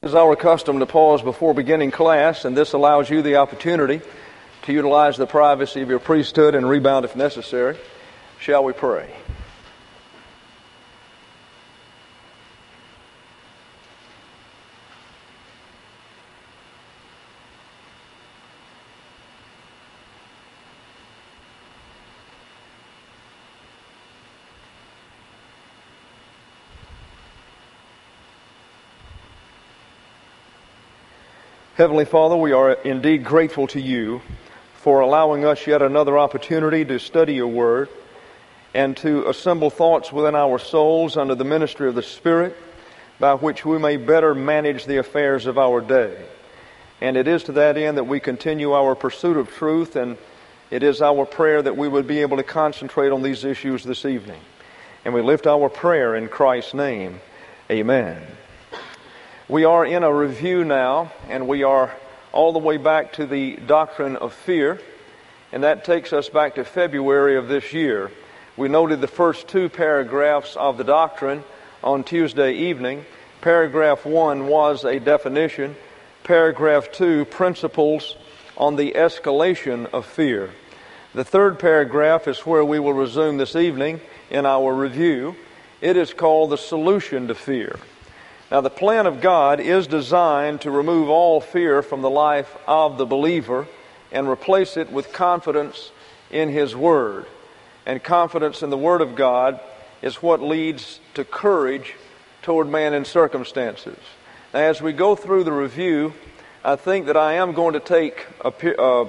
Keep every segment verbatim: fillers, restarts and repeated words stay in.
It is our custom to pause before beginning class, and this allows you the opportunity to utilize the privacy of your priesthood and rebound if necessary. Shall we pray? Heavenly Father, we are indeed grateful to you for allowing us yet another opportunity to study your word and to assemble thoughts within our souls under the ministry of the Spirit by which we may better manage the affairs of our day. And it is to that end that we continue our pursuit of truth, and it is our prayer that we would be able to concentrate on these issues this evening. And we lift our prayer in Christ's name. Amen. We are in a review now, and we are all the way back to the doctrine of fear, and that takes us back to February of this year. We noted the first two paragraphs of the doctrine on Tuesday evening. Paragraph one was a definition. Paragraph two, principles on the escalation of fear. The third paragraph is where we will resume this evening in our review. It is called the solution to fear. Now, the plan of God is designed to remove all fear from the life of the believer and replace it with confidence in His Word. And confidence in the Word of God is what leads to courage toward man in circumstances. Now, as we go through the review, I think that I am going to take a, uh,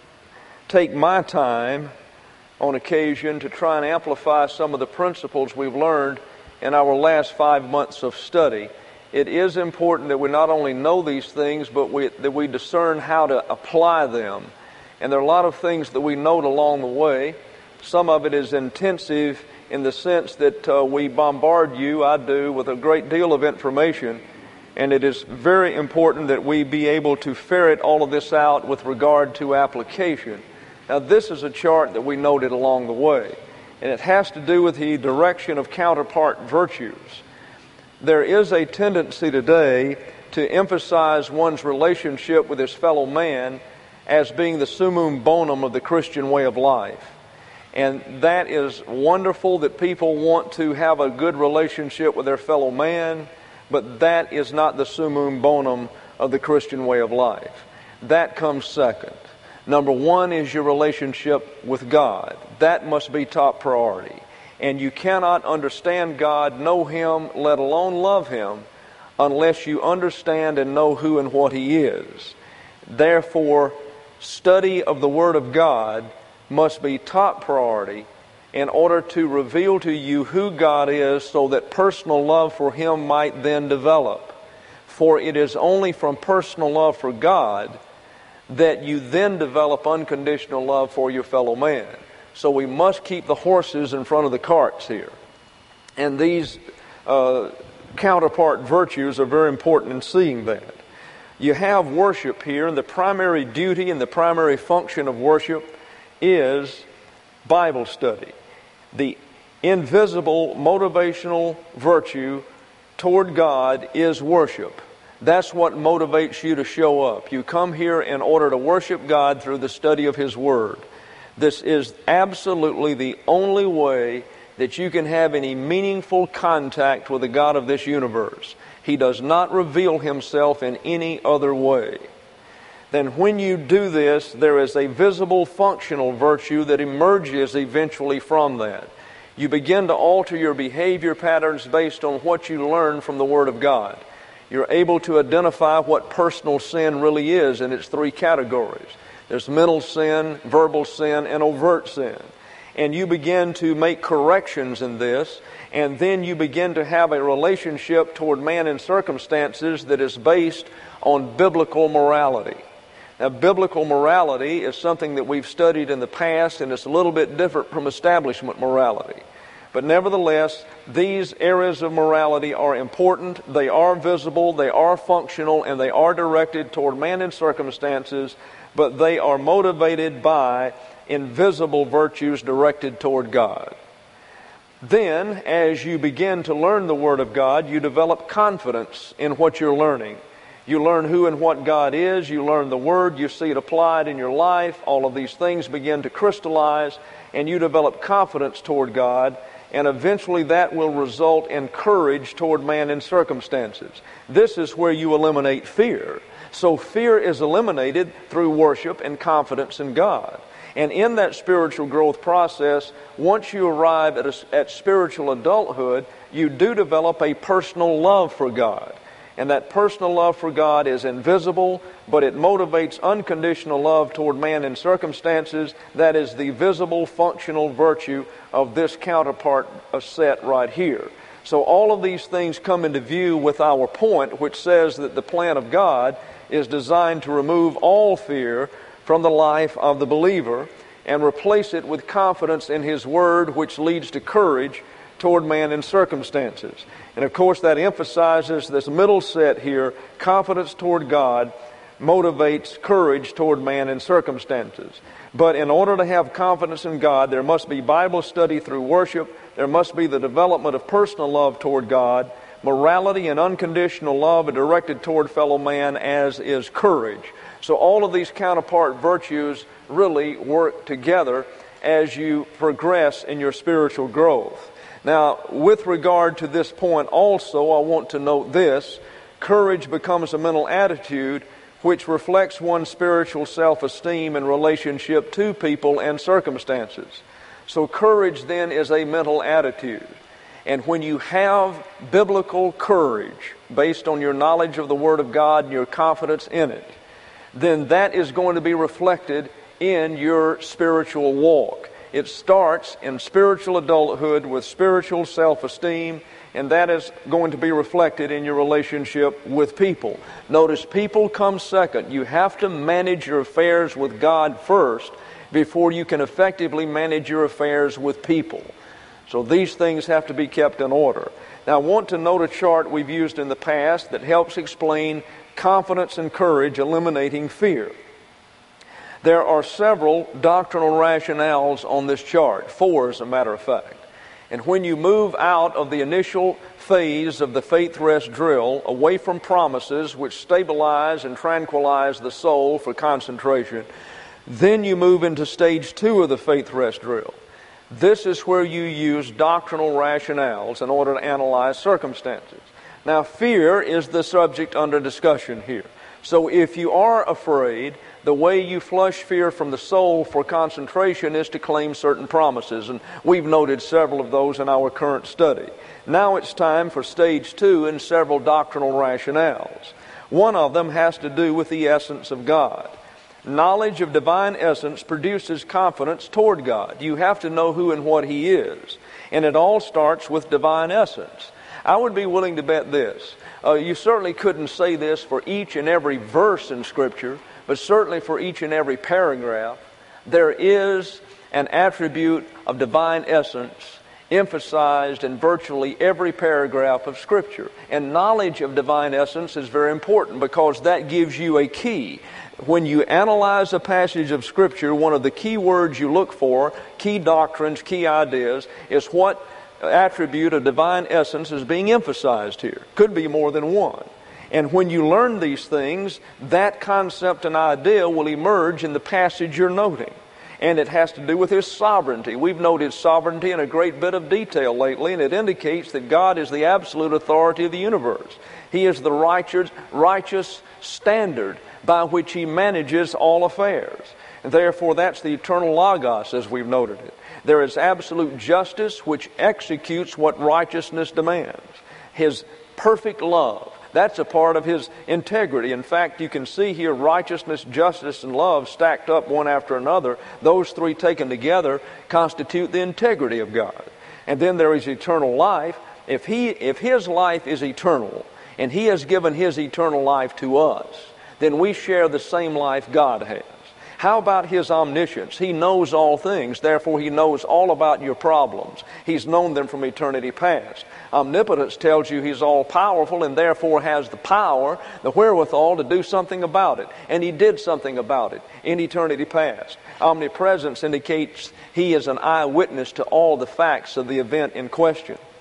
take my time on occasion to try and amplify some of the principles we've learned in our last five months of study. It is important that we not only know these things, but we, that we discern how to apply them. And there are a lot of things that we note along the way. Some of it is intensive in the sense that uh, we bombard you, I do, with a great deal of information. And it is very important that we be able to ferret all of this out with regard to application. Now, this is a chart that we noted along the way, and it has to do with the direction of counterpart virtues. There is a tendency today to emphasize one's relationship with his fellow man as being the summum bonum of the Christian way of life. And that is wonderful that people want to have a good relationship with their fellow man, but that is not the summum bonum of the Christian way of life. That comes second. Number one is your relationship with God. That must be top priority. And you cannot understand God, know Him, let alone love Him, unless you understand and know who and what He is. Therefore, study of the Word of God must be top priority in order to reveal to you who God is, so that personal love for Him might then develop. For it is only from personal love for God that you then develop unconditional love for your fellow man. So we must keep the horses in front of the carts here. And these uh, counterpart virtues are very important in seeing that. You have worship here, and the primary duty and the primary function of worship is Bible study. The invisible motivational virtue toward God is worship. That's what motivates you to show up. You come here in order to worship God through the study of His Word. This is absolutely the only way that you can have any meaningful contact with the God of this universe. He does not reveal Himself in any other way. Then when you do this, there is a visible functional virtue that emerges eventually from that. You begin to alter your behavior patterns based on what you learn from the Word of God. You're able to identify what personal sin really is in its three categories. There's mental sin, verbal sin, and overt sin. And you begin to make corrections in this, and then you begin to have a relationship toward man and circumstances that is based on biblical morality. Now, biblical morality is something that we've studied in the past, and it's a little bit different from establishment morality. But nevertheless, these areas of morality are important, they are visible, they are functional, and they are directed toward man and circumstances, but they are motivated by invisible virtues directed toward God. Then, as you begin to learn the Word of God, you develop confidence in what you're learning. You learn who and what God is. You learn the Word. You see it applied in your life. All of these things begin to crystallize, and you develop confidence toward God, and eventually that will result in courage toward man and circumstances. This is where you eliminate fear. So fear is eliminated through worship and confidence in God. And in that spiritual growth process, once you arrive at, a, at spiritual adulthood, you do develop a personal love for God. And that personal love for God is invisible, but it motivates unconditional love toward man and circumstances. That is the visible, functional virtue of this counterpart set right here. So all of these things come into view with our point, which says that the plan of God is designed to remove all fear from the life of the believer and replace it with confidence in His Word, which leads to courage toward man and circumstances. And of course that emphasizes this middle set here. Confidence toward God motivates courage toward man and circumstances. But in order to have confidence in God, there must be Bible study through worship. There must be the development of personal love toward God. Morality and unconditional love are directed toward fellow man, as is courage. So all of these counterpart virtues really work together as you progress in your spiritual growth. Now, with regard to this point also, I want to note this. Courage becomes a mental attitude which reflects one's spiritual self-esteem in relationship to people and circumstances. So courage then is a mental attitude. And when you have biblical courage based on your knowledge of the Word of God and your confidence in it, then that is going to be reflected in your spiritual walk. It starts in spiritual adulthood with spiritual self-esteem, and that is going to be reflected in your relationship with people. Notice, people come second. You have to manage your affairs with God first before you can effectively manage your affairs with people. So these things have to be kept in order. Now, I want to note a chart we've used in the past that helps explain confidence and courage eliminating fear. There are several doctrinal rationales on this chart, four as a matter of fact. And when you move out of the initial phase of the faith rest drill, away from promises which stabilize and tranquilize the soul for concentration, then you move into stage two of the faith rest drill. This is where you use doctrinal rationales in order to analyze circumstances. Now, fear is the subject under discussion here. So if you are afraid, the way you flush fear from the soul for concentration is to claim certain promises. And we've noted several of those in our current study. Now it's time for stage two and several doctrinal rationales. One of them has to do with the essence of God. Knowledge of divine essence produces confidence toward God. You have to know who and what He is. And it all starts with divine essence. I would be willing to bet this. Uh, you certainly couldn't say this for each and every verse in Scripture, but certainly for each and every paragraph, there is an attribute of divine essence emphasized in virtually every paragraph of Scripture. And knowledge of divine essence is very important because that gives you a key. When you analyze a passage of Scripture, one of the key words you look for, key doctrines, key ideas, is what attribute of divine essence is being emphasized here. Could be more than one. And when you learn these things, that concept and idea will emerge in the passage you're noting. And it has to do with His sovereignty. We've noted sovereignty in a great bit of detail lately, and it indicates that God is the absolute authority of the universe. He is the righteous, righteous standard by which He manages all affairs. And therefore, that's the eternal Logos, as we've noted it. There is absolute justice which executes what righteousness demands. His perfect love, that's a part of His integrity. In fact, you can see here righteousness, justice, and love stacked up one after another. Those three taken together constitute the integrity of God. And then there is eternal life. If He, if His life is eternal, and He has given His eternal life to us, then we share the same life God has. How about His omniscience? He knows all things, therefore He knows all about your problems. He's known them from eternity past. Omnipotence tells you He's all-powerful and therefore has the power, the wherewithal to do something about it. And He did something about it in eternity past. Omnipresence indicates He is an eyewitness to all the facts of the event in question.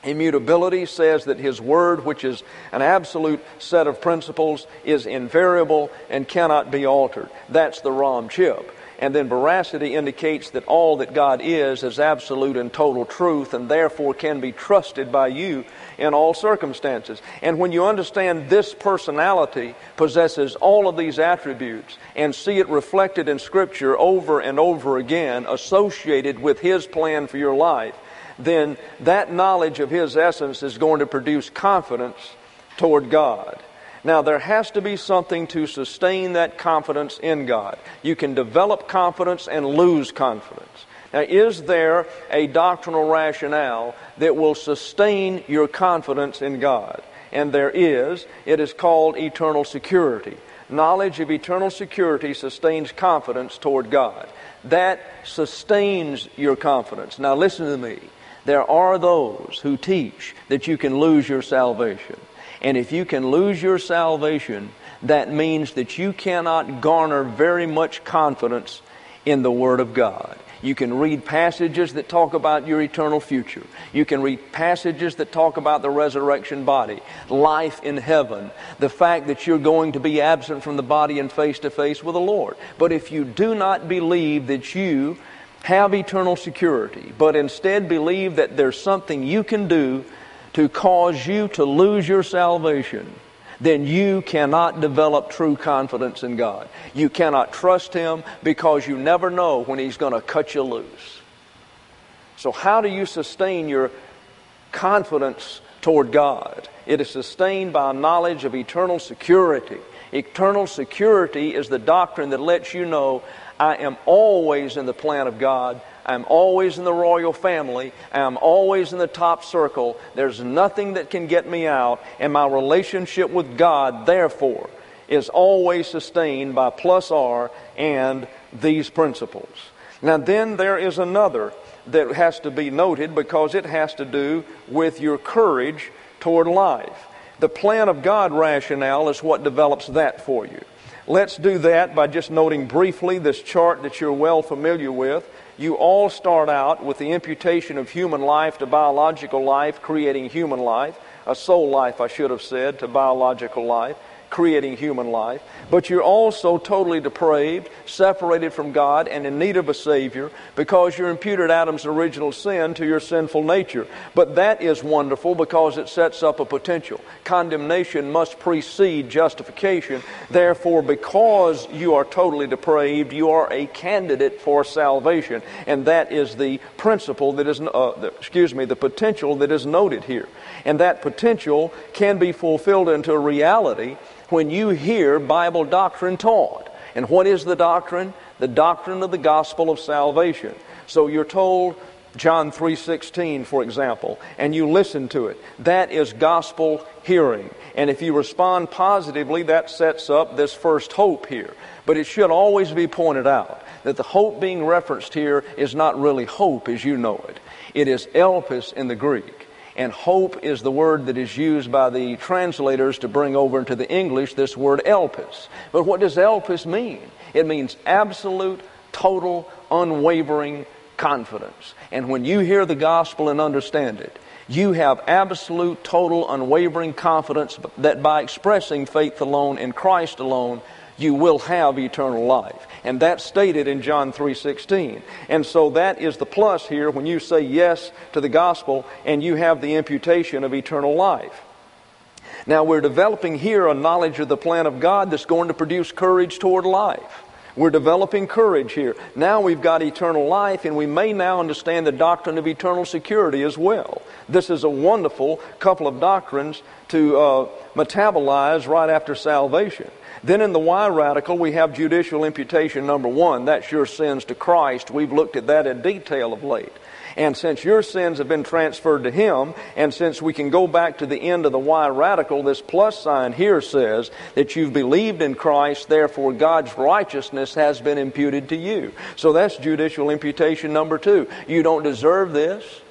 Immutability says that His Word, which is an absolute set of principles, is invariable and cannot be altered. That's the Ram chip. And then veracity indicates that all that God is is absolute and total truth, and therefore can be trusted by you in all circumstances. And when you understand this personality possesses all of these attributes and see it reflected in Scripture over and over again, associated with His plan for your life, then that knowledge of His essence is going to produce confidence toward God. Now, there has to be something to sustain that confidence in God. You can develop confidence and lose confidence. Now, is there a doctrinal rationale that will sustain your confidence in God? And there is. It is called eternal security. Knowledge of eternal security sustains confidence toward God. That sustains your confidence. Now, listen to me. There are those who teach that you can lose your salvation. And if you can lose your salvation, that means that you cannot garner very much confidence in the Word of God. You can read passages that talk about your eternal future. You can read passages that talk about the resurrection body, life in heaven, the fact that you're going to be absent from the body and face to face with the Lord. But if you do not believe that you have eternal security, but instead believe that there's something you can do to cause you to lose your salvation, then you cannot develop true confidence in God. You cannot trust Him because you never know when He's going to cut you loose. So how do you sustain your confidence toward God? It is sustained by a knowledge of eternal security. Eternal security is the doctrine that lets you know I am always in the plan of God. I'm always in the royal family. I'm always in the top circle. There's nothing that can get me out. And my relationship with God, therefore, is always sustained by plus R and these principles. Now then there is another that has to be noted because it has to do with your courage toward life. The plan of God rationale is what develops that for you. Let's do that by just noting briefly this chart that you're well familiar with. You all start out with the imputation of human life to biological life, creating human life. A soul life, I should have said, to biological life, creating human life. But you're also totally depraved, separated from God, and in need of a Savior because you're imputed Adam's original sin to your sinful nature. But that is wonderful because it sets up a potential. Condemnation must precede justification. Therefore, because you are totally depraved, you are a candidate for salvation. And that is the principle that is, uh, the, excuse me, the potential that is noted here. And that potential can be fulfilled into a reality when you hear Bible doctrine taught. And what is the doctrine? The doctrine of the gospel of salvation. So you're told John three sixteen, for example, and you listen to it. That is gospel hearing. And if you respond positively, that sets up this first hope here. But it should always be pointed out that the hope being referenced here is not really hope as you know it. It is elpis in the Greek. And hope is the word that is used by the translators to bring over into the English this word elpis. But what does elpis mean? It means absolute, total, unwavering confidence. And when you hear the gospel and understand it, you have absolute, total, unwavering confidence that by expressing faith alone in Christ alone, you will have eternal life. And that's stated in John three sixteen. And so that is the plus here when you say yes to the gospel and you have the imputation of eternal life. Now we're developing here a knowledge of the plan of God that's going to produce courage toward life. We're developing courage here. Now we've got eternal life, and we may now understand the doctrine of eternal security as well. This is a wonderful couple of doctrines to uh, metabolize right after salvation. Then in the Y radical, we have judicial imputation number one. That's your sins to Christ. We've looked at that in detail of late. And since your sins have been transferred to Him, and since we can go back to the end of the Y radical, this plus sign here says that you've believed in Christ, therefore God's righteousness has been imputed to you. So that's judicial imputation number two. You don't deserve this.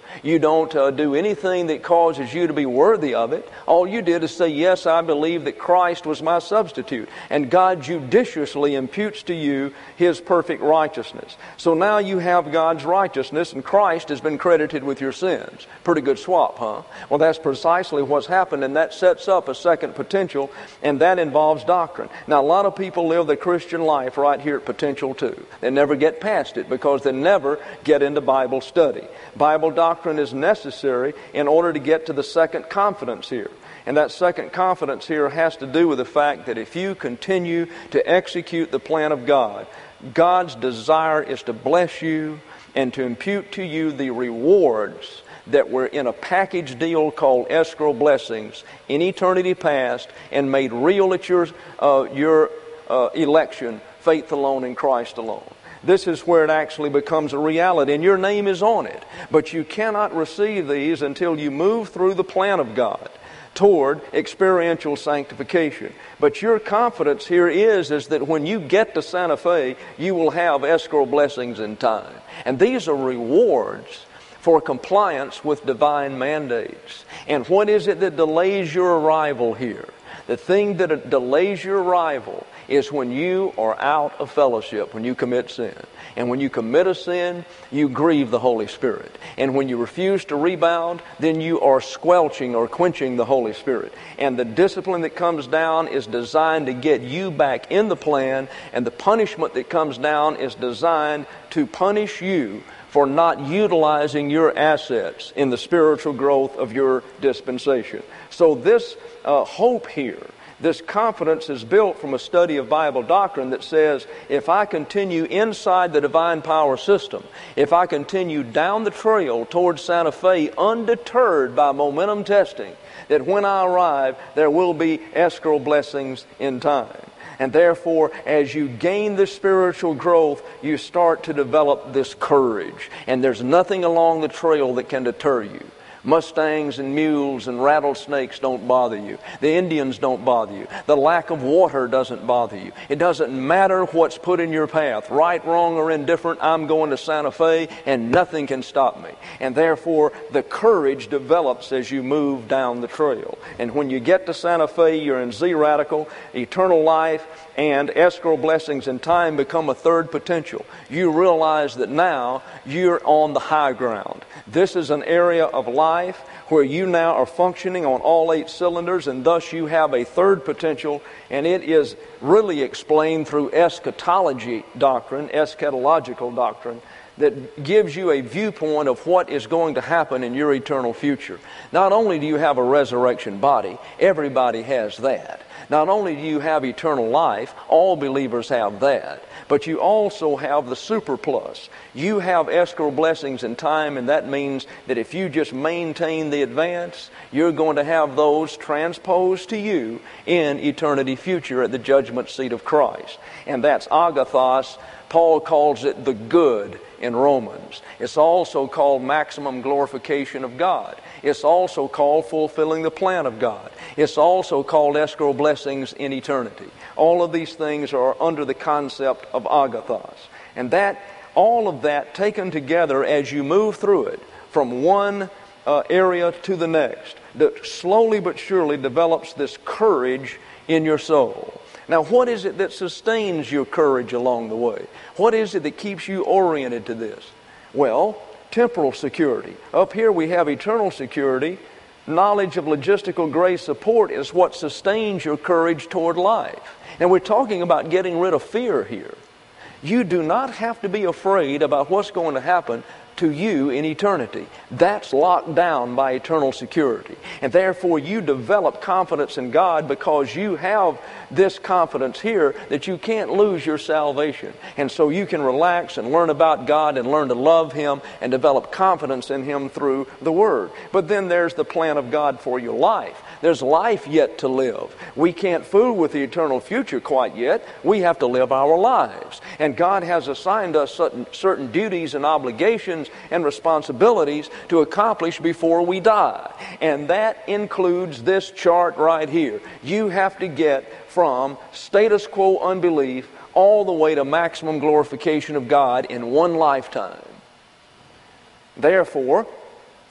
You don't uh, do anything that causes you to be worthy of it. All you did is say, yes, I believe that Christ was my substitute. And God judiciously imputes to you His perfect righteousness. So now you have God's righteousness, and Christ has been credited with your sins. Pretty good swap, huh? Well, that's precisely what's happened, and that sets up a second potential, and that involves doctrine. Now, a lot of people live the Christian life right here at Potential too. They never get past it because they never get into Bible study. Bible doctrine is necessary in order to get to the second confidence here. And that second confidence here has to do with the fact that if you continue to execute the plan of God, God's desire is to bless you and to impute to you the rewards that were in a package deal called escrow blessings in eternity past and made real at your, uh, your uh, election, faith alone in Christ alone. This is where it actually becomes a reality, and your name is on it. But you cannot receive these until you move through the plan of God toward experiential sanctification. But your confidence here is, is that when you get to Santa Fe, you will have escrow blessings in time. And these are rewards for compliance with divine mandates. And what is it that delays your arrival here? The thing that delays your arrival is when you are out of fellowship, when you commit sin. And when you commit a sin, you grieve the Holy Spirit. And when you refuse to rebound, then you are squelching or quenching the Holy Spirit. And the discipline that comes down is designed to get you back in the plan, and the punishment that comes down is designed to punish you for not utilizing your assets in the spiritual growth of your dispensation. So this uh, hope here, this confidence is built from a study of Bible doctrine that says, if I continue inside the divine power system, if I continue down the trail towards Santa Fe undeterred by momentum testing, that when I arrive, there will be escrow blessings in time. And therefore, as you gain this spiritual growth, you start to develop this courage. And there's nothing along the trail that can deter you. Mustangs and mules and rattlesnakes don't bother you. The Indians don't bother you. The lack of water doesn't bother you. It doesn't matter what's put in your path. Right, wrong, or indifferent, I'm going to Santa Fe and nothing can stop me. And therefore, the courage develops as you move down the trail. And when you get to Santa Fe, you're in Z-Radical, eternal life, and escrow blessings in time become a third potential. You realize that now you're on the high ground. This is an area of life where you now are functioning on all eight cylinders, and thus you have a third potential, and it is really explained through eschatology doctrine, eschatological doctrine, that gives you a viewpoint of what is going to happen in your eternal future. Not only do you have a resurrection body, everybody has that. Not only do you have eternal life, all believers have that, but you also have the super plus. You have escrow blessings in time, and that means that if you just maintain the advance, you're going to have those transposed to you in eternity future at the judgment seat of Christ. And that's agathos. Paul calls it the good in Romans. It's also called maximum glorification of God. It's also called fulfilling the plan of God. It's also called escrow blessings in eternity. All of these things are under the concept of agathos. And that, all of that taken together as you move through it from one uh, area to the next, that slowly but surely develops this courage in your soul. Now, what is it that sustains your courage along the way? What is it that keeps you oriented to this? Well, temporal security. Up here we have eternal security. Knowledge of logistical grace support is what sustains your courage toward life. And we're talking about getting rid of fear here. You do not have to be afraid about what's going to happen to you in eternity. That's locked down by eternal security. And therefore you develop confidence in God because you have this confidence here that you can't lose your salvation. And so you can relax and learn about God and learn to love Him and develop confidence in Him through the Word. But then there's the plan of God for your life. There's life yet to live. We can't fool with the eternal future quite yet. We have to live our lives. And God has assigned us certain, certain duties and obligations and responsibilities to accomplish before we die. And that includes this chart right here. You have to get from status quo unbelief all the way to maximum glorification of God in one lifetime. Therefore,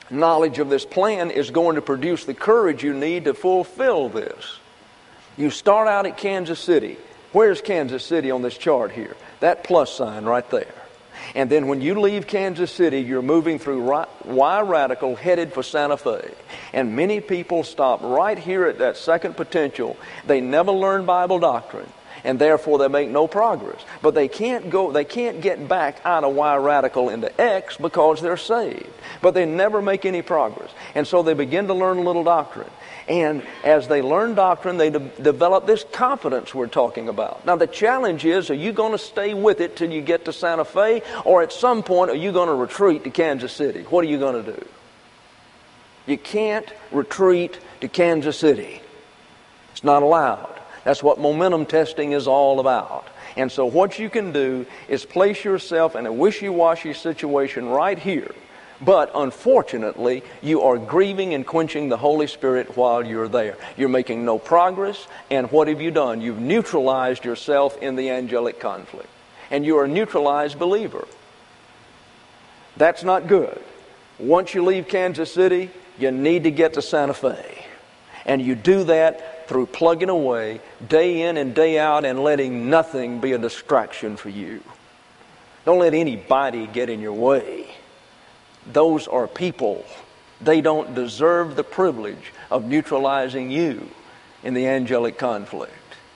knowledge of this plan is going to produce the courage you need to fulfill this. You start out at Kansas City. Where's Kansas City on this chart here? That plus sign right there. And then when you leave Kansas City, you're moving through Y Radical headed for Santa Fe. And many people stop right here at that second potential. They never learn Bible doctrine, and therefore they make no progress. But they can't go, they can't get back out of Y Radical into X because they're saved. But they never make any progress. And so they begin to learn a little doctrine. And as they learn doctrine, they de- develop this confidence we're talking about. Now the challenge is, are you going to stay with it till you get to Santa Fe? Or at some point, are you going to retreat to Kansas City? What are you going to do? You can't retreat to Kansas City. It's not allowed. That's what momentum testing is all about. And so what you can do is place yourself in a wishy-washy situation right here. But unfortunately, you are grieving and quenching the Holy Spirit while you're there. You're making no progress, and what have you done? You've neutralized yourself in the angelic conflict. And you're a neutralized believer. That's not good. Once you leave Kansas City, you need to get to Santa Fe. And you do that through plugging away day in and day out and letting nothing be a distraction for you. Don't let anybody get in your way. Those are people. They don't deserve the privilege of neutralizing you in the angelic conflict.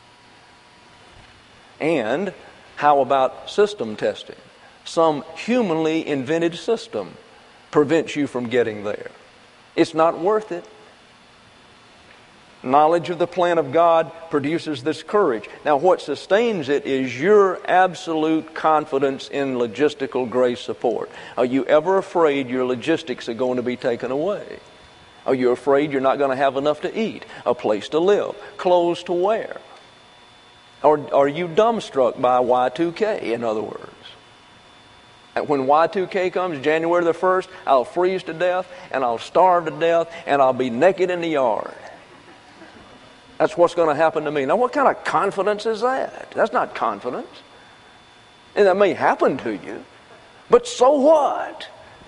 And how about system testing? Some humanly invented system prevents you from getting there. It's not worth it. Knowledge of the plan of God produces this courage. Now, what sustains it is your absolute confidence in logistical grace support. Are you ever afraid your logistics are going to be taken away? Are you afraid you're not going to have enough to eat, a place to live, clothes to wear? Or are you dumbstruck by Y two K, in other words? And when Y two K comes, January the first, I'll freeze to death, and I'll starve to death, and I'll be naked in the yard. That's what's going to happen to me. Now, what kind of confidence is that? That's not confidence. And that may happen to you. But so what?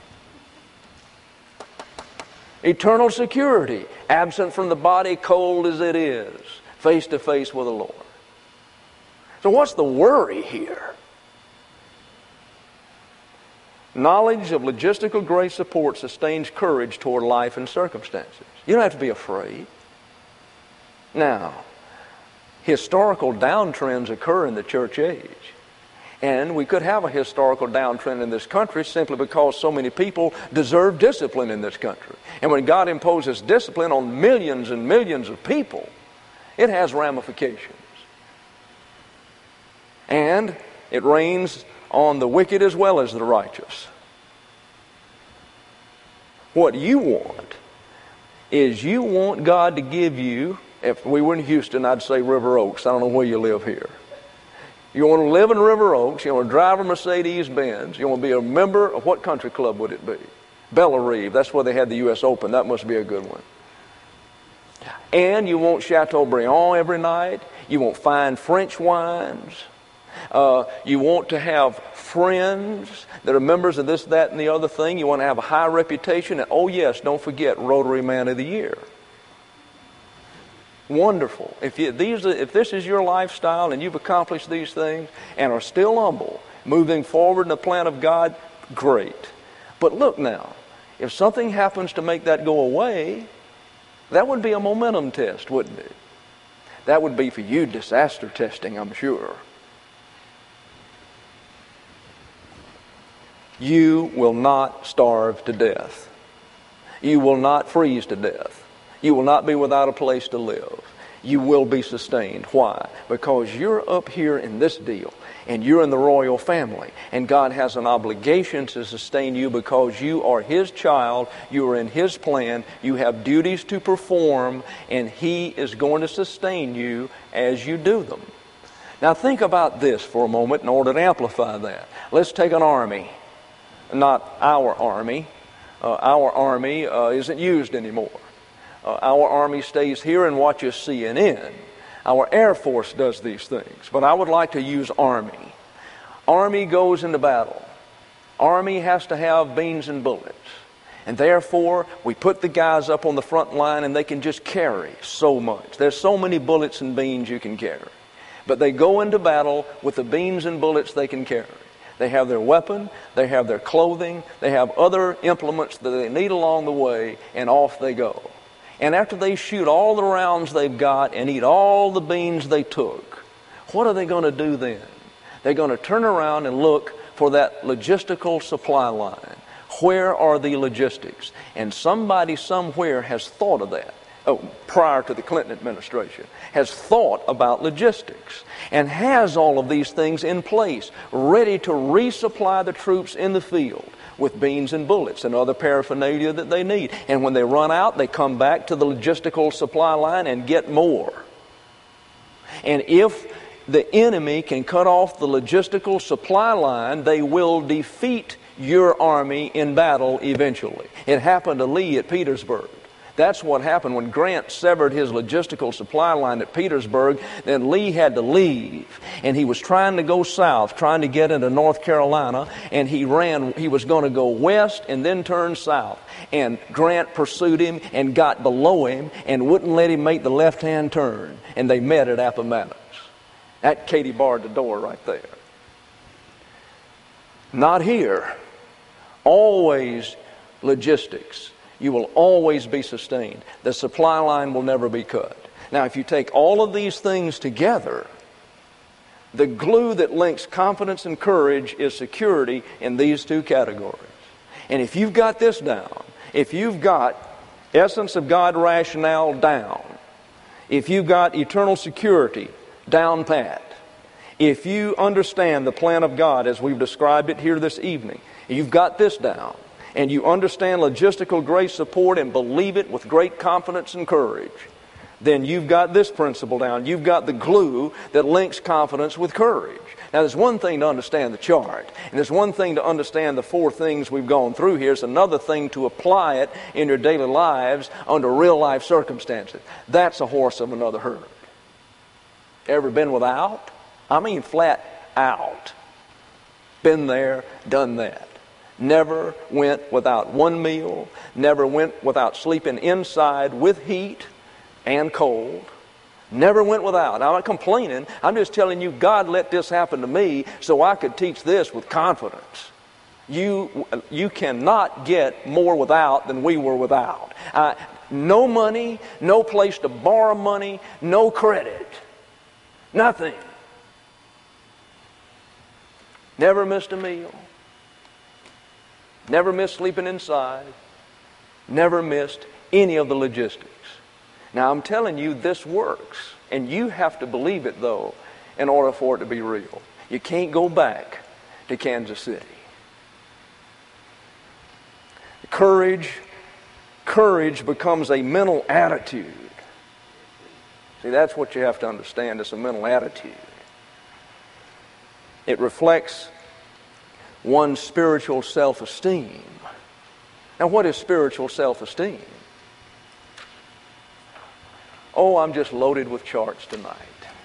Eternal security, absent from the body, cold as it is, face to face with the Lord. So what's the worry here? Knowledge of logistical grace support sustains courage toward life and circumstances. You don't have to be afraid. Now, historical downtrends occur in the church age. And we could have a historical downtrend in this country simply because so many people deserve discipline in this country. And when God imposes discipline on millions and millions of people, it has ramifications. And it rains on the wicked as well as the righteous. What you want is you want God to give you, if we were in Houston, I'd say River Oaks. I don't know where you live here. You want to live in River Oaks. You want to drive a Mercedes-Benz. You want to be a member of what country club would it be? Bellerive. That's where they had the U S Open. That must be a good one. And you want Chateaubriand every night. You want fine French wines. Uh, you want to have friends that are members of this, that, and the other thing. You want to have a high reputation. And oh yes, don't forget Rotary Man of the Year. Wonderful. If you, these, if this is your lifestyle and you've accomplished these things and are still humble, moving forward in the plan of God, great. But look now, if something happens to make that go away, that would be a momentum test, wouldn't it? That would be for you disaster testing, I'm sure. You will not starve to death. You will not freeze to death. You will not be without a place to live. You will be sustained. Why? Because you're up here in this deal, and you're in the royal family, and God has an obligation to sustain you because you are His child, you are in His plan, you have duties to perform, and He is going to sustain you as you do them. Now think about this for a moment in order to amplify that. Let's take an army. Not our army. Uh, our army uh, isn't used anymore. Uh, our Army stays here and watches C N N. Our Air Force does these things. But I would like to use Army. Army goes into battle. Army has to have beans and bullets. And therefore, we put the guys up on the front line and they can just carry so much. There's so many bullets and beans you can carry. But they go into battle with the beans and bullets they can carry. They have their weapon, they have their clothing, they have other implements that they need along the way, and off they go. And after they shoot all the rounds they've got and eat all the beans they took, what are they going to do then? They're going to turn around and look for that logistical supply line. Where are the logistics? And somebody somewhere has thought of that. Oh, prior to the Clinton administration, has thought about logistics and has all of these things in place, ready to resupply the troops in the field with beans and bullets and other paraphernalia that they need. And when they run out, they come back to the logistical supply line and get more. And if the enemy can cut off the logistical supply line, they will defeat your army in battle eventually. It happened to Lee at Petersburg. That's what happened when Grant severed his logistical supply line at Petersburg. Then Lee had to leave, and he was trying to go south, trying to get into North Carolina, and he ran. He was going to go west and then turn south. And Grant pursued him and got below him and wouldn't let him make the left-hand turn. And they met at Appomattox. That Katie barred the door right there. Not here. Always logistics. You will always be sustained. The supply line will never be cut. Now, if you take all of these things together, the glue that links confidence and courage is security in these two categories. And if you've got this down, if you've got essence of God rationale down, if you've got eternal security down pat, if you understand the plan of God as we've described it here this evening, you've got this down, and you understand logistical grace support and believe it with great confidence and courage, then you've got this principle down. You've got the glue that links confidence with courage. Now, there's one thing to understand the chart, and there's one thing to understand the four things we've gone through here. It's another thing to apply it in your daily lives under real-life circumstances. That's a horse of another herd. Ever been without? I mean flat out. Been there, done that. Never went without one meal. Never went without sleeping inside with heat and cold. Never went without. I'm not complaining. I'm just telling you God let this happen to me so I could teach this with confidence. You, you cannot get more without than we were without. Uh, no money, no place to borrow money, no credit. Nothing. Never missed a meal. Never missed sleeping inside. Never missed any of the logistics. Now, I'm telling you, this works. And you have to believe it, though, in order for it to be real. You can't go back to Kansas City. Courage, courage becomes a mental attitude. See, that's what you have to understand. It's a mental attitude. It reflects one's spiritual self-esteem. Now, what is spiritual self-esteem? Oh, I'm just loaded with charts tonight.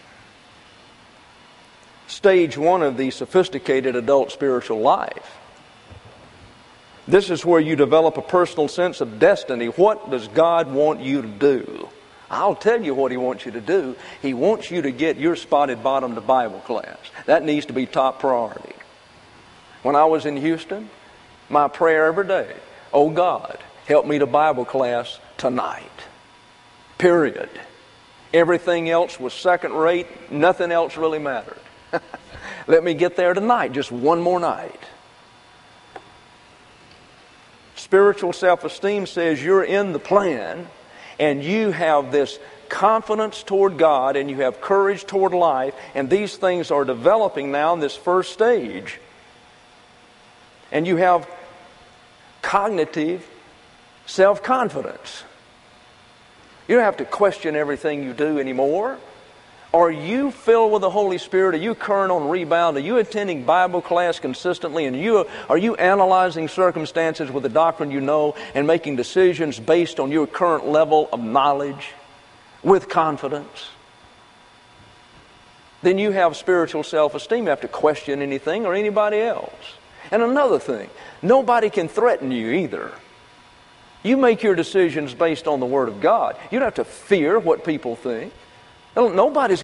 Stage one of the sophisticated adult spiritual life. This is where you develop a personal sense of destiny. What does God want you to do? I'll tell you what He wants you to do. He wants you to get your spotted bottom to Bible class. That needs to be top priority. When I was in Houston, my prayer every day, oh God, help me to Bible class tonight. Period. Everything else was second rate. Nothing else really mattered. Let me get there tonight, just one more night. Spiritual self-esteem says you're in the plan and you have this confidence toward God and you have courage toward life, and these things are developing now in this first stage. And you have cognitive self-confidence. You don't have to question everything you do anymore. Are you filled with the Holy Spirit? Are you current on rebound? Are you attending Bible class consistently? And you are you analyzing circumstances with the doctrine you know and making decisions based on your current level of knowledge with confidence? Then you have spiritual self-esteem. You don't have to question anything or anybody else. And another thing, nobody can threaten you either. You make your decisions based on the Word of God. You don't have to fear what people think. Nobody's...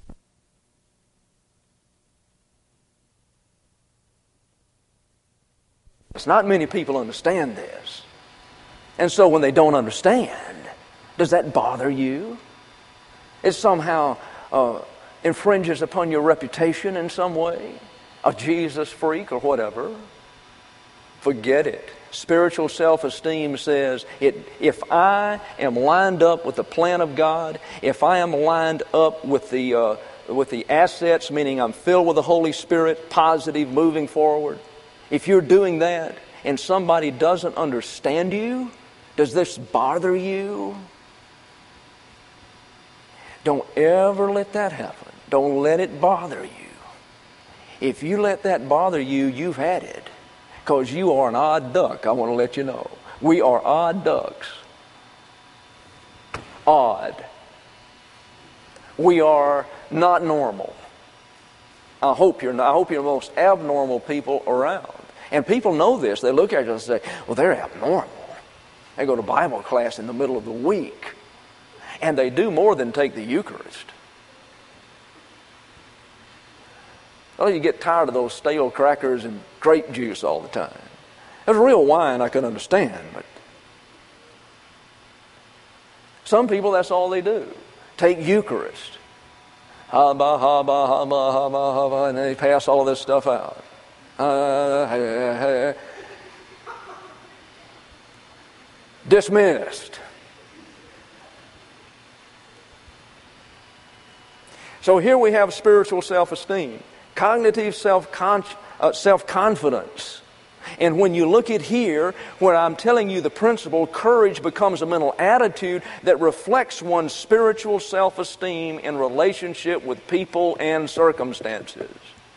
Not many people understand this. And so when they don't understand, does that bother you? It somehow uh, infringes upon your reputation in some way? A Jesus freak or whatever? Forget it. Spiritual self-esteem says, it, if I am lined up with the plan of God, if I am lined up with the, uh, with the assets, meaning I'm filled with the Holy Spirit, positive, moving forward, if you're doing that and somebody doesn't understand you, does this bother you? Don't ever let that happen. Don't let it bother you. If you let that bother you, you've had it. Because you are an odd duck, I want to let you know. We are odd ducks. Odd. We are not normal. I hope you're not, I hope you're the most abnormal people around. And people know this. They look at you and say, well, they're abnormal. They go to Bible class in the middle of the week. And they do more than take the Eucharist. Well, you get tired of those stale crackers and grape juice all the time. There's real wine I can understand, but some people, that's all they do. Take Eucharist. Haba, haba, haba, haba, haba, and they pass all of this stuff out. Uh, dismissed. So here we have spiritual self-esteem, cognitive self-con- uh, self-confidence. And when you look at here, where I'm telling you the principle, courage becomes a mental attitude that reflects one's spiritual self-esteem in relationship with people and circumstances.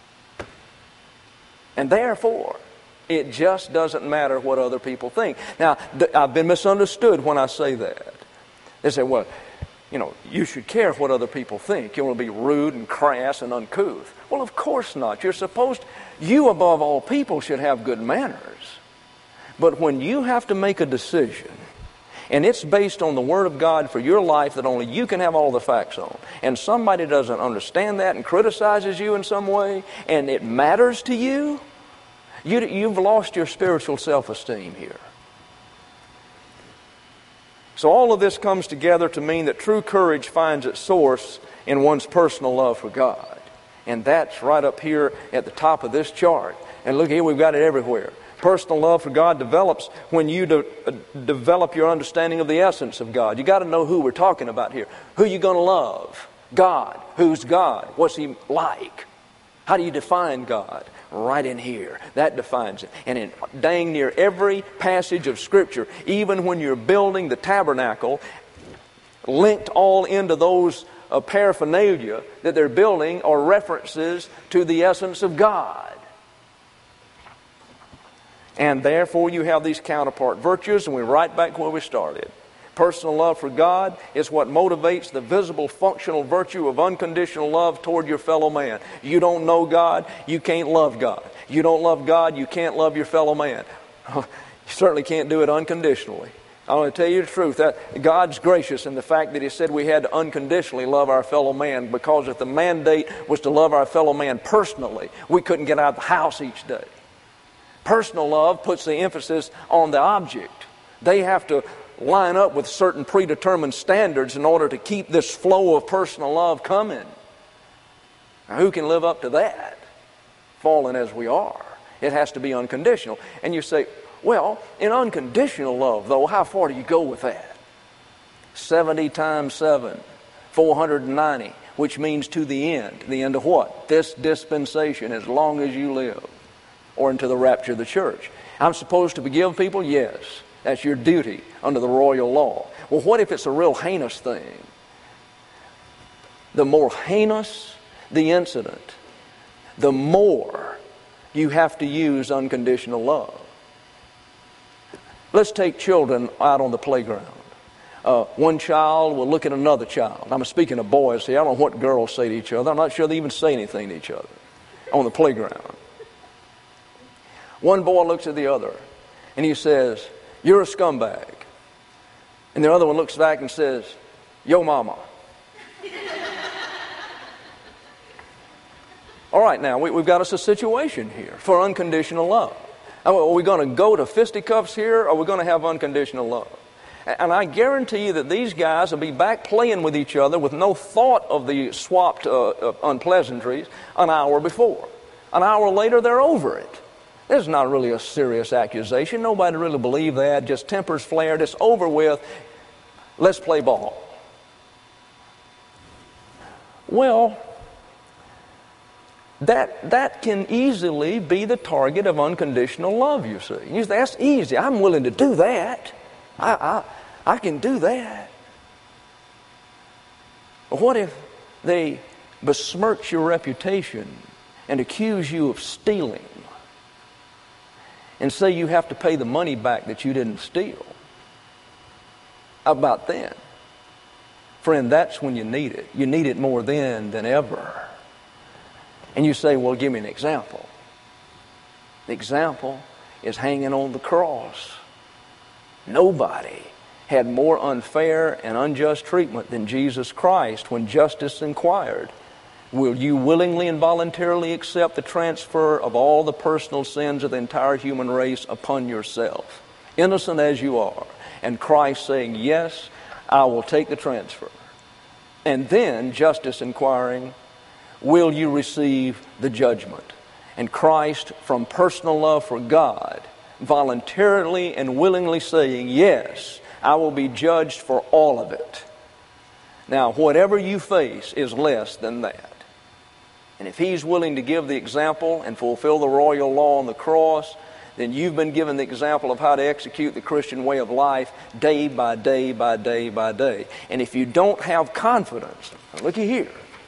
And therefore, it just doesn't matter what other people think. Now, th- I've been misunderstood when I say that. They say, well, you know, you should care what other people think. You want to be rude and crass and uncouth. Well, of course not. You're supposed, you above all people should have good manners. But when you have to make a decision, and it's based on the Word of God for your life that only you can have all the facts on, and somebody doesn't understand that and criticizes you in some way, and it matters to you, you you've lost your spiritual self-esteem here. So all of this comes together to mean that true courage finds its source in one's personal love for God. And that's right up here at the top of this chart. And look here, we've got it everywhere. Personal love for God develops when you de- uh, develop your understanding of the essence of God. You got to know who we're talking about here. Who are you going to love? God. Who's God? What's He like? How do you define God? Right in here. That defines it. And in dang near every passage of Scripture, even when you're building the tabernacle, linked all into those uh, paraphernalia that they're building are references to the essence of God. And therefore you have these counterpart virtues, and we're right back where we started. Personal love for God is what motivates the visible functional virtue of unconditional love toward your fellow man. You don't know God, you can't love God. You don't love God, you can't love your fellow man. You certainly can't do it unconditionally. I want to tell you the truth, that God's gracious in the fact that He said we had to unconditionally love our fellow man, because if the mandate was to love our fellow man personally, we couldn't get out of the house each day. Personal love puts the emphasis on the object. They have to line up with certain predetermined standards in order to keep this flow of personal love coming. Now, who can live up to that? Fallen as we are. It has to be unconditional. And you say, well, in unconditional love, though, how far do you go with that? seventy times seven, four hundred ninety, which means to the end. The end of what? This dispensation, as long as you live, or into the rapture of the church. I'm supposed to forgive people? Yes. That's your duty under the royal law. Well, what if it's a real heinous thing? The more heinous the incident, the more you have to use unconditional love. Let's take children out on the playground. Uh, one child will look at another child. I'm speaking of boys here. I don't know what girls say to each other. I'm not sure they even say anything to each other on the playground. One boy looks at the other and he says, "You're a scumbag." And the other one looks back and says, yo mama. All right, now, we, we've got us a situation here for unconditional love. Are we going to go to fisticuffs here, or are we going to have unconditional love? And I guarantee you that these guys will be back playing with each other with no thought of the swapped uh, uh, unpleasantries an hour before. An hour later, they're over it. This is not really a serious accusation. Nobody really believed that. Just tempers flared. It's over with. Let's play ball. Well, that that can easily be the target of unconditional love, you see. You say, that's easy. I'm willing to do that. I, I, I can do that. But what if they besmirch your reputation and accuse you of stealing and say you have to pay the money back that you didn't steal? How about then? Friend, that's when you need it. You need it more then than ever. And you say, well, give me an example. The example is hanging on the cross. Nobody had more unfair and unjust treatment than Jesus Christ when justice inquired, will you willingly and voluntarily accept the transfer of all the personal sins of the entire human race upon yourself, innocent as you are? And Christ saying, yes, I will take the transfer. And then justice inquiring, will you receive the judgment? And Christ, from personal love for God, voluntarily and willingly saying, yes, I will be judged for all of it. Now, whatever you face is less than that. And if He's willing to give the example and fulfill the royal law on the cross, then you've been given the example of how to execute the Christian way of life day by day by day by day. And if you don't have confidence, now looky here,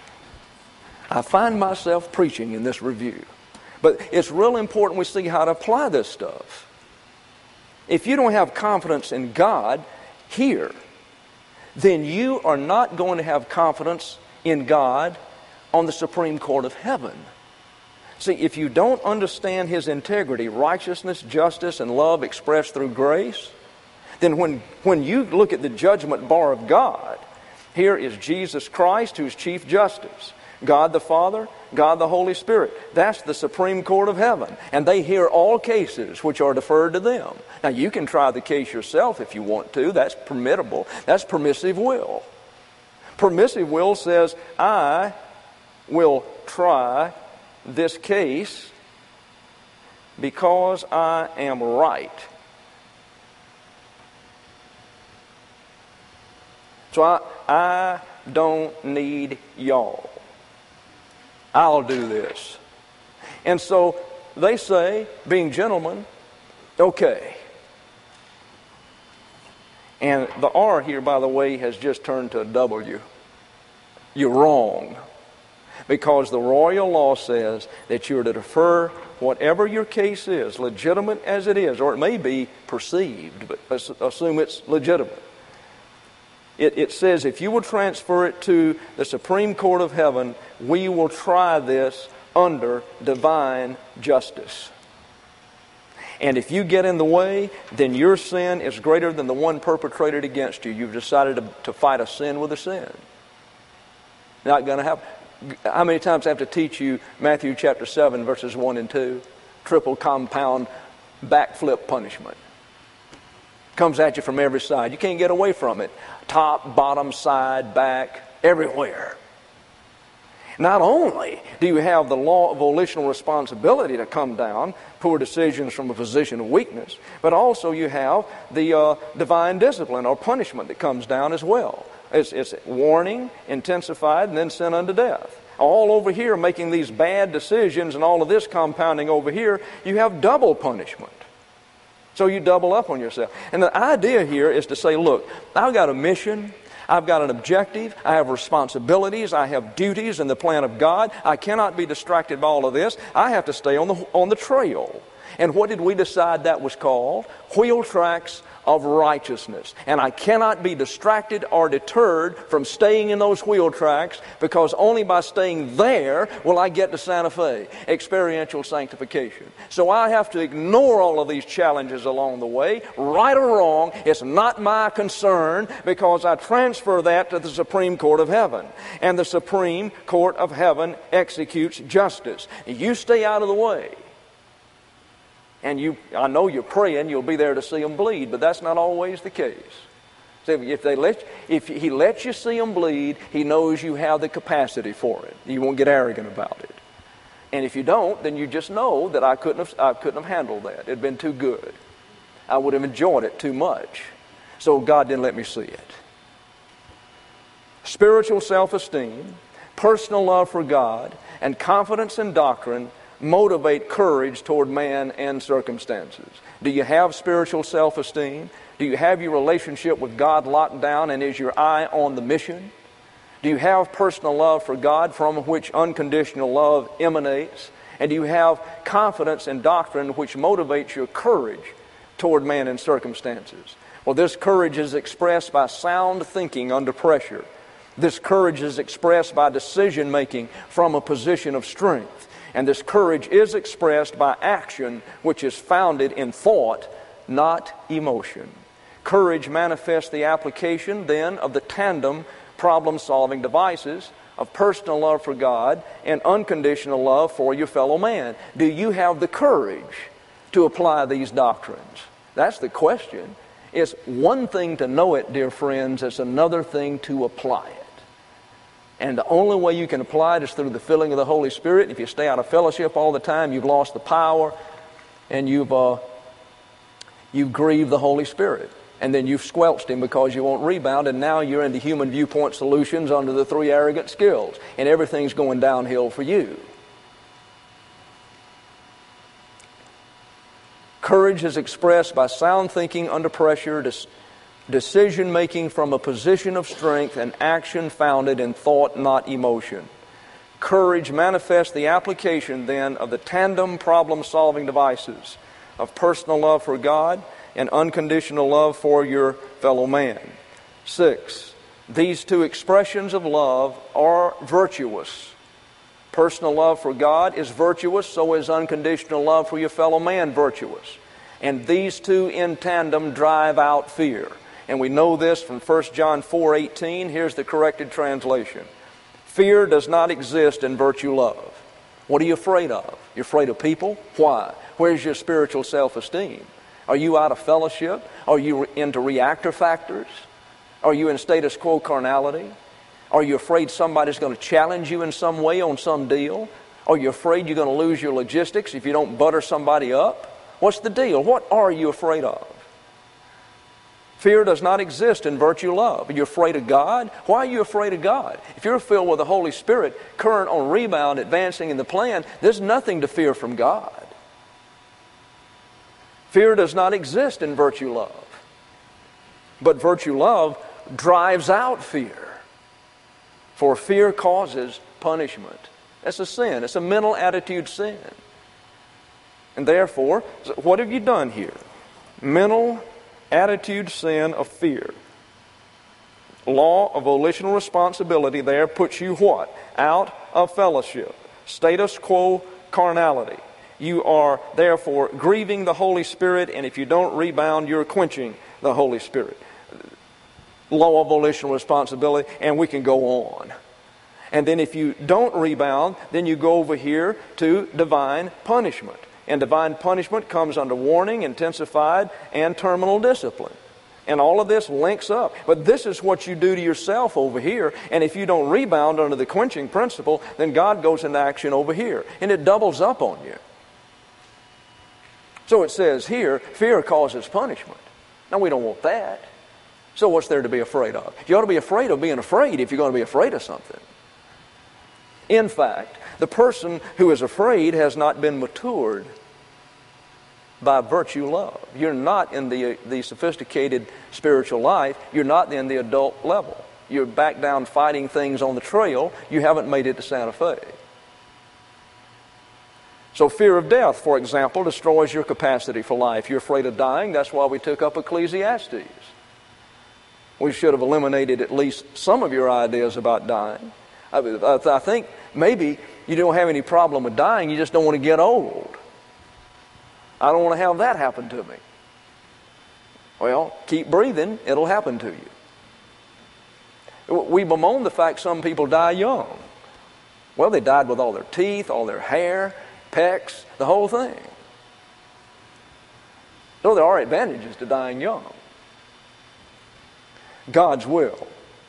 I find myself preaching in this review. But it's real important we see how to apply this stuff. If you don't have confidence in God here, then you are not going to have confidence in God on the Supreme Court of heaven. See, if you don't understand His integrity, righteousness, justice, and love expressed through grace, then when, when you look at the judgment bar of God, here is Jesus Christ, who's Chief Justice, God the Father, God the Holy Spirit. That's the Supreme Court of heaven. And they hear all cases which are deferred to them. Now, you can try the case yourself if you want to. That's permissible. That's permissive will. Permissive will says, I will try this case because I am right. So I, I don't need y'all. I'll do this. And so they say, being gentlemen, okay. And the R here, by the way, has just turned to a W. You're wrong. Because the royal law says that you're to defer whatever your case is, legitimate as it is, or it may be perceived, but assume it's legitimate. It, it says if you will transfer it to the Supreme Court of heaven, we will try this under divine justice. And if you get in the way, then your sin is greater than the one perpetrated against you. You've decided to, to fight a sin with a sin. Not going to happen. How many times I have to teach you Matthew chapter seven, verses one and two? Triple compound backflip punishment. Comes at you from every side. You can't get away from it. Top, bottom, side, back, everywhere. Not only do you have the law of volitional responsibility to come down, poor decisions from a position of weakness, but also you have the uh, divine discipline or punishment that comes down as well. It's, it's warning, intensified, and then sin unto death. All over here, making these bad decisions and all of this compounding over here, you have double punishment. So you double up on yourself. And the idea here is to say, look, I've got a mission, I've got an objective, I have responsibilities, I have duties in the plan of God. I cannot be distracted by all of this. I have to stay on the, on the trail. And what did we decide that was called? Wheel tracks of righteousness. And I cannot be distracted or deterred from staying in those wheel tracks, because only by staying there will I get to Santa Fe, experiential sanctification. So I have to ignore all of these challenges along the way. Right or wrong, it's not my concern, because I transfer that to the Supreme Court of Heaven. And the Supreme Court of Heaven executes justice. You stay out of the way. And you, I know you're praying you'll be there to see them bleed, but that's not always the case. So if they let, if He lets you see them bleed, He knows you have the capacity for it. You won't get arrogant about it. And if you don't, then you just know that I couldn't have, I couldn't have handled that. It'd been too good. I would have enjoyed it too much. So God didn't let me see it. Spiritual self-esteem, personal love for God, and confidence in doctrine motivate courage toward man and circumstances. Do you have spiritual self-esteem? Do you have your relationship with God locked down, and is your eye on the mission? Do you have personal love for God, from which unconditional love emanates? And do you have confidence in doctrine, which motivates your courage toward man and circumstances? Well, this courage is expressed by sound thinking under pressure. This courage is expressed by decision making from a position of strength. And this courage is expressed by action, which is founded in thought, not emotion. Courage manifests the application, then, of the tandem problem-solving devices of personal love for God and unconditional love for your fellow man. Do you have the courage to apply these doctrines? That's the question. It's one thing to know it, dear friends. It's another thing to apply it. And the only way you can apply it is through the filling of the Holy Spirit. If you stay out of fellowship all the time, you've lost the power, and you've uh, you've grieved the Holy Spirit. And then you've squelched Him because you won't rebound, and now you're into human viewpoint solutions under the three arrogant skills, and everything's going downhill for you. Courage is expressed by sound thinking under pressure, decision-making from a position of strength, and action founded in thought, not emotion. Courage manifests the application, then, of the tandem problem-solving devices of personal love for God and unconditional love for your fellow man. Six, these two expressions of love are virtuous. Personal love for God is virtuous, so is unconditional love for your fellow man virtuous. And these two in tandem drive out fear. And we know this from First John four eighteen. Here's the corrected translation. Fear does not exist in virtue love. What are you afraid of? You're afraid of people? Why? Where's your spiritual self-esteem? Are you out of fellowship? Are you into reactor factors? Are you in status quo carnality? Are you afraid somebody's going to challenge you in some way on some deal? Are you afraid you're going to lose your logistics if you don't butter somebody up? What's the deal? What are you afraid of? Fear does not exist in virtue love. Are you afraid of God? Why are you afraid of God? If you're filled with the Holy Spirit, current on rebound, advancing in the plan, there's nothing to fear from God. Fear does not exist in virtue love. But virtue love drives out fear. For fear causes punishment. That's a sin. It's a mental attitude sin. And therefore, what have you done here? Mental attitude sin of fear. Law of volitional responsibility there puts you what? Out of fellowship. Status quo carnality. You are therefore grieving the Holy Spirit, and if you don't rebound, you're quenching the Holy Spirit. Law of volitional responsibility, and we can go on. And then if you don't rebound, then you go over here to divine punishment. And divine punishment comes under warning, intensified, and terminal discipline. And all of this links up. But this is what you do to yourself over here. And if you don't rebound under the quenching principle, then God goes into action over here. And it doubles up on you. So it says here, fear causes punishment. Now we don't want that. So what's there to be afraid of? You ought to be afraid of being afraid if you're going to be afraid of something. In fact, the person who is afraid has not been matured by virtue love. You're not in the, the sophisticated spiritual life. You're not in the adult level. You're back down fighting things on the trail. You haven't made it to Santa Fe. So fear of death, for example, destroys your capacity for life. You're afraid of dying. That's why we took up Ecclesiastes. We should have eliminated at least some of your ideas about dying. I, I think maybe you don't have any problem with dying. You just don't want to get old. I don't want to have that happen to me. Well, keep breathing. It'll happen to you. We bemoan the fact some people die young. Well, they died with all their teeth, all their hair, pecs, the whole thing. So there are advantages to dying young. God's will.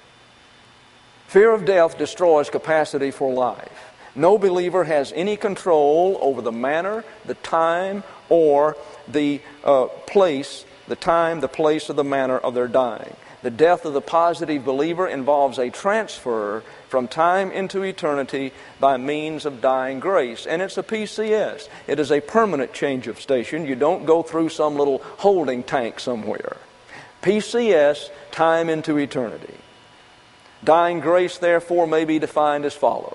Fear of death destroys capacity for life. No believer has any control over the manner, the time, or the uh, place, the time, the place, or the manner of their dying. The death of the positive believer involves a transfer from time into eternity by means of dying grace. And it's a P C S. It is a permanent change of station. You don't go through some little holding tank somewhere. P C S, time into eternity. Dying grace, therefore, may be defined as follows.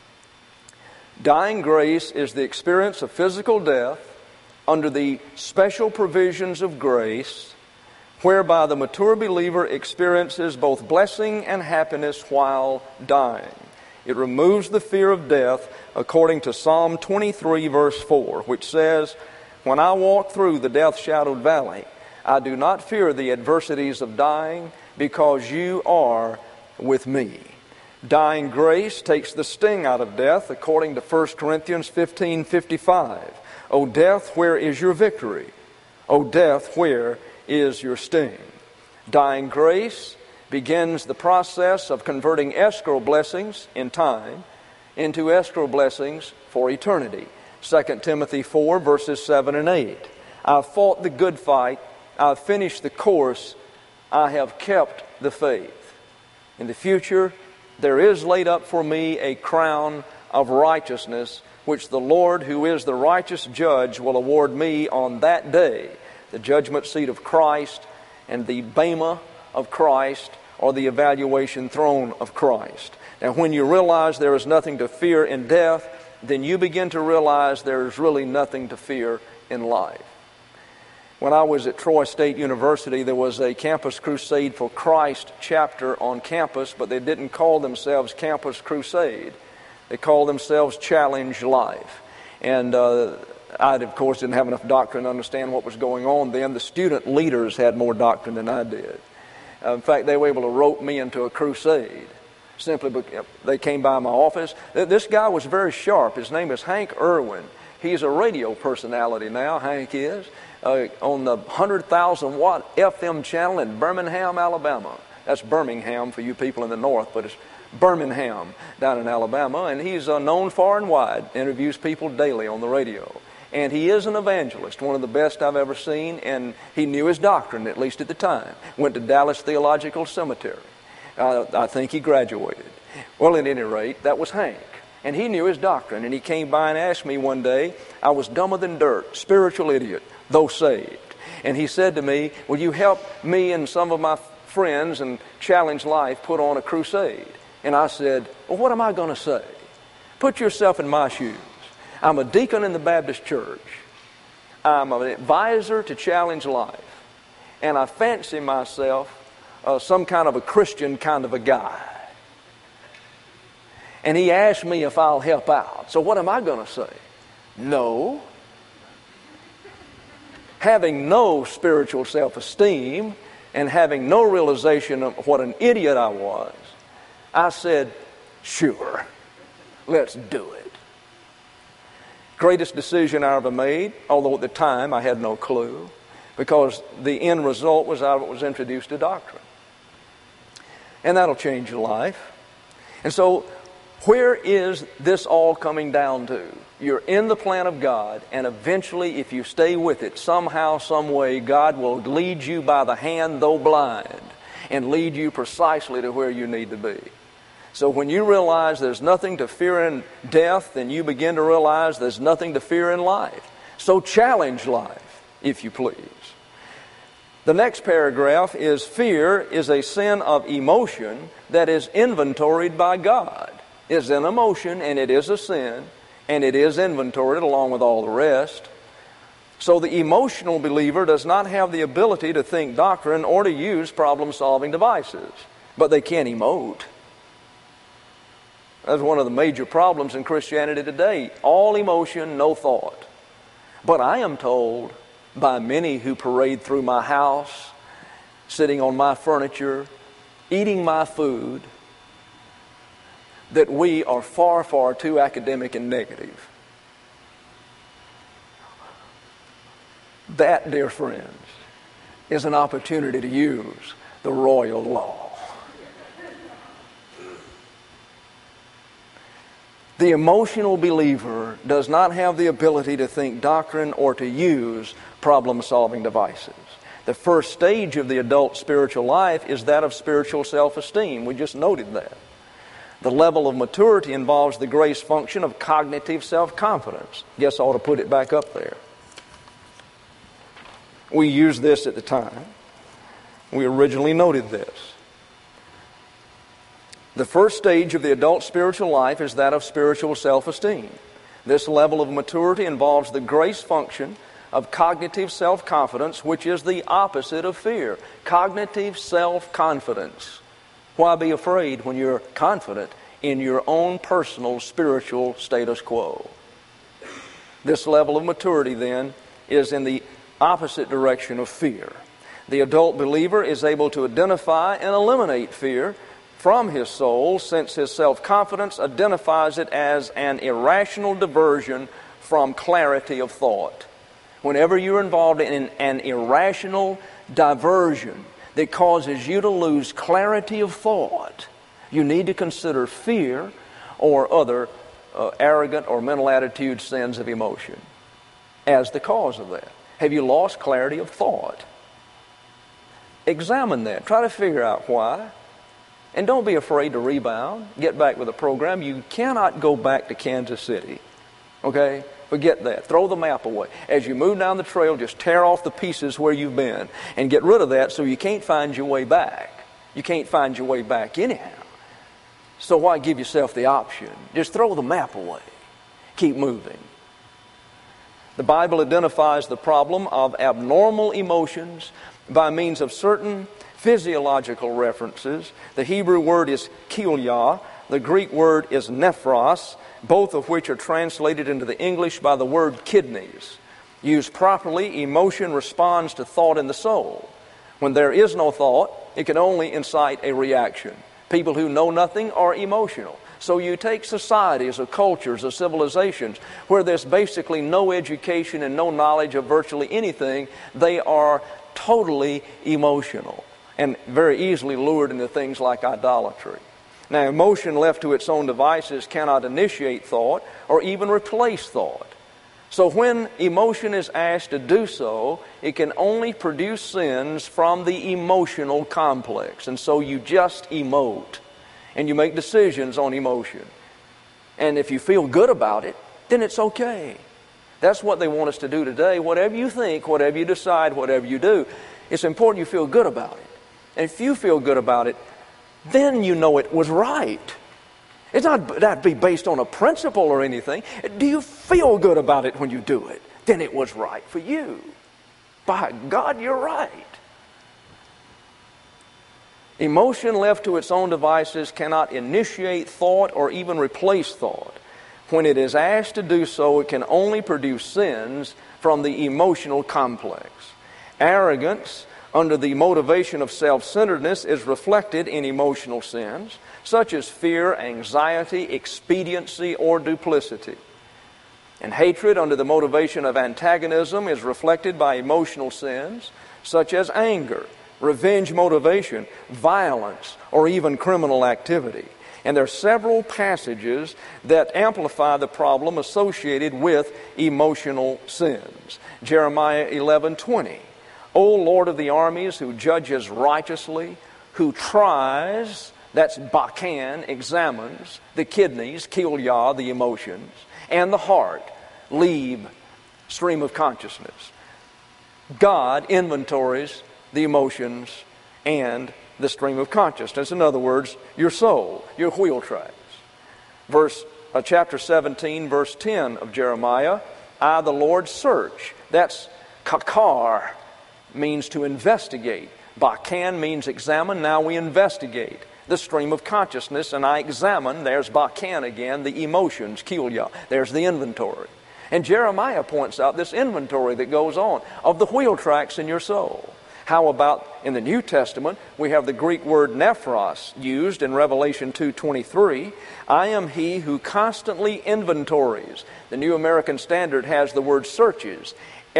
Dying grace is the experience of physical death under the special provisions of grace, whereby the mature believer experiences both blessing and happiness while dying. It removes the fear of death according to Psalm twenty-three, verse four, which says, "When I walk through the death-shadowed valley, I do not fear the adversities of dying, because you are with me." Dying grace takes the sting out of death according to First Corinthians fifteen fifty-five. "O death, where is your victory? O death, where is your sting?" Dying grace begins the process of converting escrow blessings in time into escrow blessings for eternity. Second Timothy four, verses seven and eight. "I've fought the good fight. I've finished the course. I have kept the faith. In the future, there is laid up for me a crown of righteousness, which the Lord, who is the righteous judge, will award me on that day." The judgment seat of Christ and the bema of Christ, or the evaluation throne of Christ. Now, when you realize there is nothing to fear in death, then you begin to realize there is really nothing to fear in life. When I was at Troy State University, there was a Campus Crusade for Christ chapter on campus, but they didn't call themselves Campus Crusade. They called themselves Challenge Life. And uh, I, of course, didn't have enough doctrine to understand what was going on then. The student leaders had more doctrine than I did. Uh, in fact, they were able to rope me into a crusade simply because they came by my office. This guy was very sharp. His name is Hank Irwin. He's a radio personality now, Hank is, uh, on the one hundred thousand watt F M channel in Birmingham, Alabama. That's Birmingham for you people in the north, but it's Birmingham down in Alabama. And he's uh, known far and wide, interviews people daily on the radio. And he is an evangelist, one of the best I've ever seen, and he knew his doctrine, at least at the time. Went to Dallas Theological Seminary. Uh, I think he graduated. Well, at any rate, that was Hank. And he knew his doctrine, and he came by and asked me one day. I was dumber than dirt, spiritual idiot, though saved. And he said to me, "Will you help me and some of my friends and Challenge Life put on a crusade?" And I said, "Well, what am I going to say? Put yourself in my shoes. I'm a deacon in the Baptist church. I'm an advisor to Challenge Life. And I fancy myself uh, some kind of a Christian kind of a guy. And he asked me if I'll help out. So what am I going to say? No." Having no spiritual self-esteem and having no realization of what an idiot I was, I said, "Sure, let's do it." Greatest decision I ever made, although at the time I had no clue, because the end result was I was introduced to doctrine. And that'll change your life. And so, where is this all coming down to? You're in the plan of God, and eventually, if you stay with it, somehow, some way, God will lead you by the hand, though blind, and lead you precisely to where you need to be. So when you realize there's nothing to fear in death, then you begin to realize there's nothing to fear in life. So challenge life, if you please. The next paragraph is, fear is a sin of emotion that is inventoried by God. It's an emotion and it is a sin. and it is inventoried along with all the rest. So the emotional believer does not have the ability to think doctrine or to use problem-solving devices, but they can emote. That's one of the major problems in Christianity today. All emotion, no thought. But I am told by many who parade through my house, sitting on my furniture, eating my food, that we are far, far too academic and negative. That, dear friends, is an opportunity to use the royal law. The emotional believer does not have the ability to think doctrine or to use problem-solving devices. The first stage of the adult spiritual life is that of spiritual self-esteem. We just noted that. The level of maturity involves the grace function of cognitive self-confidence. Guess I ought to put it back up there. We used this at the time. We originally noted this. The first stage of the adult spiritual life is that of spiritual self-esteem. This level of maturity involves the grace function of cognitive self-confidence, which is the opposite of fear. Cognitive self-confidence. Why be afraid when you're confident in your own personal spiritual status quo? This level of maturity, then, is in the opposite direction of fear. The adult believer is able to identify and eliminate fear from his soul, since his self-confidence identifies it as an irrational diversion from clarity of thought. Whenever you're involved in an irrational diversion that causes you to lose clarity of thought, you need to consider fear or other uh, arrogant or mental attitude sins of emotion as the cause of that. Have you lost clarity of thought? Examine that. Try to figure out why. And don't be afraid to rebound. Get back with the program. You cannot go back to Kansas City. Okay? Forget that. Throw the map away. As you move down the trail, just tear off the pieces where you've been and get rid of that so you can't find your way back. You can't find your way back anyhow. So why give yourself the option? Just throw the map away. Keep moving. The Bible identifies the problem of abnormal emotions by means of certain physiological references. The Hebrew word is kilia. The Greek word is nephros, both of which are translated into the English by the word kidneys. Used properly, emotion responds to thought in the soul. When there is no thought, it can only incite a reaction. People who know nothing are emotional. So you take societies or cultures or civilizations where there's basically no education and no knowledge of virtually anything, they are totally emotional and very easily lured into things like idolatry. Now, emotion left to its own devices cannot initiate thought or even replace thought. So when emotion is asked to do so, it can only produce sins from the emotional complex. And so you just emote. And you make decisions on emotion. And if you feel good about it, then it's okay. That's what they want us to do today. Whatever you think, whatever you decide, whatever you do, it's important you feel good about it. And if you feel good about it, then you know it was right. It's not that be based on a principle or anything. Do you feel good about it when you do it? Then it was right for you. By God, you're right. Emotion left to its own devices cannot initiate thought or even replace thought. When it is asked to do so, it can only produce sins from the emotional complex. Arrogance, under the motivation of self-centeredness, is reflected in emotional sins, such as fear, anxiety, expediency, or duplicity. And hatred, under the motivation of antagonism, is reflected by emotional sins, such as anger, revenge motivation, violence, or even criminal activity. And there are several passages that amplify the problem associated with emotional sins. Jeremiah eleven twenty. O Lord of the armies, who judges righteously, who tries, that's bakan, examines, the kidneys, kilia, the emotions, and the heart, lib, stream of consciousness. God inventories the emotions and the stream of consciousness. In other words, your soul, your wheel tracks. Verse uh, chapter seventeen, verse ten of Jeremiah, I, the Lord, search. That's kakar, means to investigate. Bakan means examine. Now we investigate the stream of consciousness, and I examine. There's bakan again, the emotions, kilya. There's the inventory. And Jeremiah points out this inventory that goes on of the wheel tracks in your soul. How about in the New Testament, we have the Greek word nephros used in Revelation two twenty-three. I am he who constantly inventories. The New American Standard has the word searches.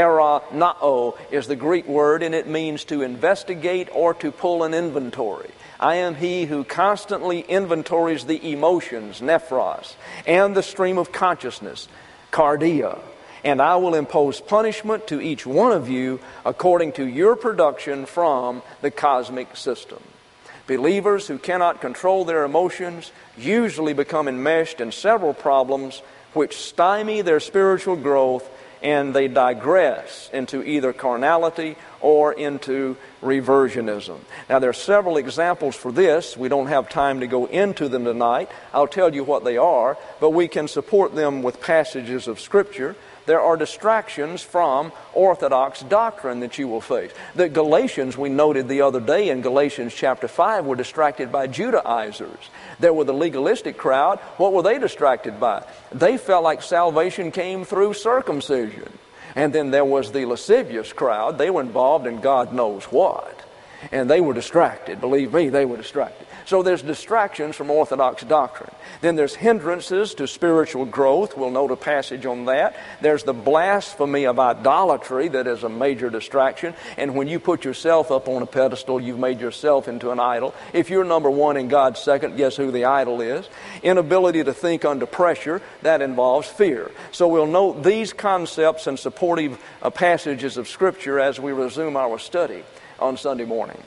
Eranao is the Greek word, and it means to investigate or to pull an inventory. I am he who constantly inventories the emotions, nephros, and the stream of consciousness, cardia. And I will impose punishment to each one of you according to your production from the cosmic system. Believers who cannot control their emotions usually become enmeshed in several problems which stymie their spiritual growth, and they digress into either carnality or into reversionism. Now, there are several examples for this. We don't have time to go into them tonight. I'll tell you what they are, but we can support them with passages of Scripture. There are distractions from orthodox doctrine that you will face. The Galatians, we noted the other day in Galatians chapter five, were distracted by Judaizers. There were the legalistic crowd. What were they distracted by? They felt like salvation came through circumcision. And then there was the lascivious crowd. They were involved in God knows what. And they were distracted. Believe me, they were distracted. So there's distractions from orthodox doctrine. Then there's hindrances to spiritual growth. We'll note a passage on that. There's the blasphemy of idolatry that is a major distraction. And when you put yourself up on a pedestal, you've made yourself into an idol. If you're number one and God's second, guess who the idol is? Inability to think under pressure, that involves fear. So we'll note these concepts and supportive uh, passages of Scripture as we resume our study on Sunday morning.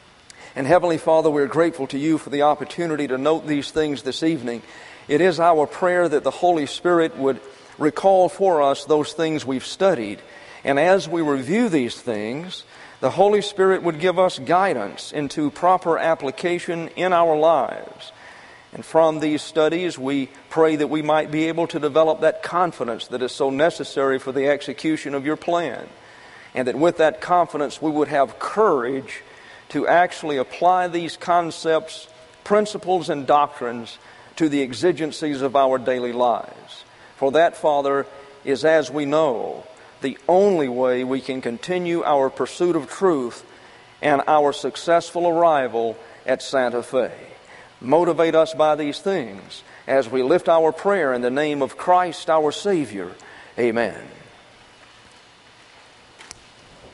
And Heavenly Father, we're grateful to you for the opportunity to note these things this evening. It is our prayer that the Holy Spirit would recall for us those things we've studied. And as we review these things, the Holy Spirit would give us guidance into proper application in our lives. And from these studies, we pray that we might be able to develop that confidence that is so necessary for the execution of your plan. And that with that confidence, we would have courage to actually apply these concepts, principles, and doctrines to the exigencies of our daily lives. For that, Father, is, as we know, the only way we can continue our pursuit of truth and our successful arrival at Santa Fe. Motivate us by these things as we lift our prayer in the name of Christ our Savior. Amen.